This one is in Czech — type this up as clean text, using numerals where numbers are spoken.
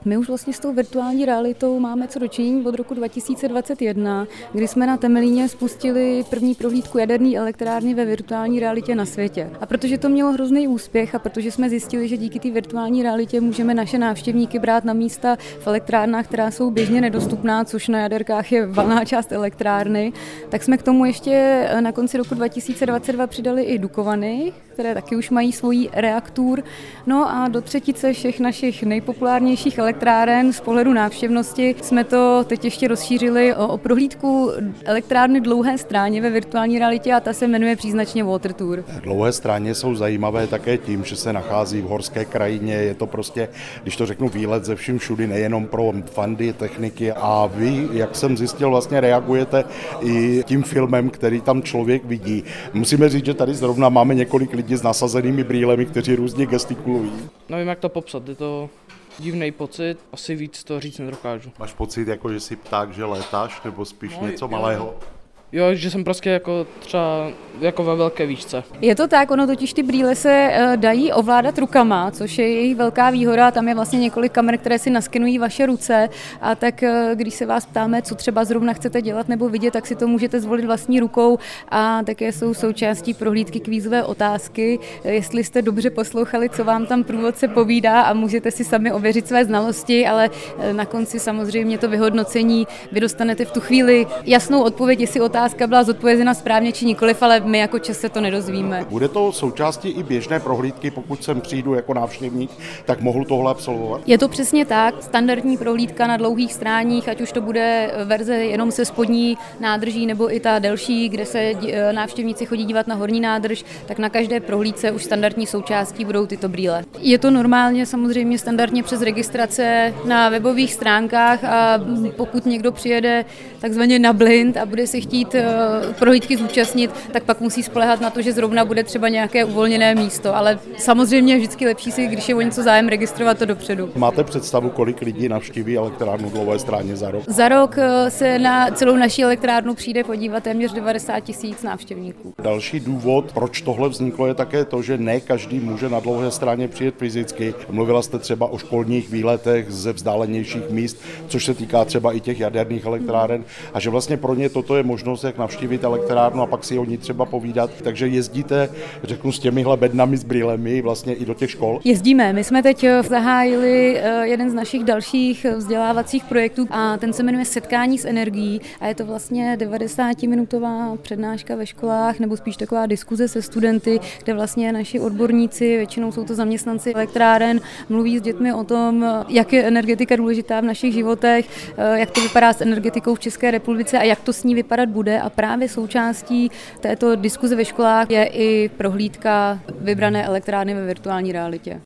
My už vlastně s tou virtuální realitou máme co dočinění od roku 2021, kdy jsme na Temelíně spustili první prohlídku jaderné elektrárny ve virtuální realitě na světě. A protože to mělo hrozný úspěch a protože jsme zjistili, že díky té virtuální realitě můžeme naše návštěvníky brát na místa v elektrárnách, která jsou běžně nedostupná, což na jaderkách je valná část elektrárny, tak jsme k tomu ještě na konci roku 2022 přidali i Dukovany, které taky už mají svůj reaktor. No a do třetice všech našich nejpopulárnějších elektráren z pohledu návštěvnosti jsme to teď ještě rozšířili o prohlídku elektrárny Dlouhé Stráně ve virtuální realitě a ta se jmenuje příznačně Water Tour. Dlouhé Stráně jsou zajímavé také tím, že se nachází v horské krajině, je to prostě, když to řeknu, výlet ze vším všudy, nejenom pro fandy techniky a vy, jak jsem zjistil, vlastně reagujete i tím filmem, který tam člověk vidí. Musíme říct, že tady zrovna máme několik lidí s nasazenými brýlemi, kteří různě gestikulují. Nevím, jak to popsat, je to divný pocit, asi víc to říct nedokážu. Máš pocit, jako že jsi pták, že létáš, nebo spíš něco malého? Jo, že jsem prostě jako třeba jako ve velké výšce. Je to tak, ono totiž ty brýle se dají ovládat rukama, což je jejich velká výhoda. Tam je vlastně několik kamer, které si naskenují vaše ruce a tak když se vás ptáme, co třeba zrovna chcete dělat nebo vidět, tak si to můžete zvolit vlastní rukou a také jsou součástí prohlídky kvízové otázky. Jestli jste dobře poslouchali, co vám tam průvodce povídá a můžete si sami ověřit své znalosti, ale na konci samozřejmě to vyhodnocení vy dostanete v tu chvíli jasnou odpověď, jestli otázka byla zodpovězena správně či nikoliv, ale my jako čas se to nedozvíme. Bude to součástí i běžné prohlídky, pokud sem přijdu jako návštěvník, tak mohu tohle absolvovat? Je to přesně tak, standardní prohlídka na Dlouhých Stráních, ať už to bude verze jenom se spodní nádrží nebo i ta delší, kde se návštěvníci chodí dívat na horní nádrž, tak na každé prohlídce už standardní součástí budou tyto brýle. Je to normálně samozřejmě standardně přes registrace na webových stránkách a pokud někdo přijede takzvaně na blind a bude si chtít prohlídky zúčastnit, tak pak musí spoléhat na to, že zrovna bude třeba nějaké uvolněné místo, ale samozřejmě je vždycky lepší si, když je o něco zájem, registrovat to dopředu. Máte představu, kolik lidí navštíví elektrárnu Dlouhé Stráně za rok? Za rok se na celou naši elektrárnu přijde podívat téměř 90 000 návštěvníků. Další důvod, proč tohle vzniklo, je také to, že ne každý může na Dlouhé Stráně přijet fyzicky. Mluvila jste třeba o školních výletech ze vzdálenějších míst, což se týká třeba i těch jaderných elektráren, a že vlastně pro ně toto je možnost, jak navštívit elektrárnu a pak si o ní třeba povídat. Takže jezdíte, řeknu, s těmihle bednami, s brýlemi vlastně i do těch škol? Jezdíme. My jsme teď zahájili jeden z našich dalších vzdělávacích projektů a ten se jmenuje Setkání s energií a je to vlastně 90-minutová přednáška ve školách nebo spíš taková diskuze se studenty, kde vlastně naši odborníci, většinou jsou to zaměstnanci elektráren, mluví s dětmi o tom, jak je energetika důležitá v našich životech, jak to vypadá s energetikou v České republice a jak to s ní vypadat bude a právě součástí této diskuze ve školách je i prohlídka vybrané elektrárny ve virtuální realitě.